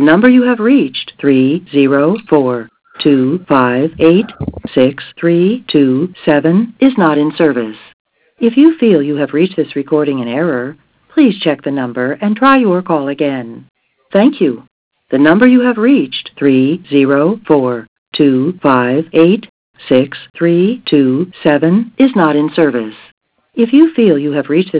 number you have reached, 304-258-6327, is not in service. If you feel you have reached this recording in error, please check the number and try your call again. Thank you. The number you have reached, 304-258-6327, is not in service. If you feel you have reached this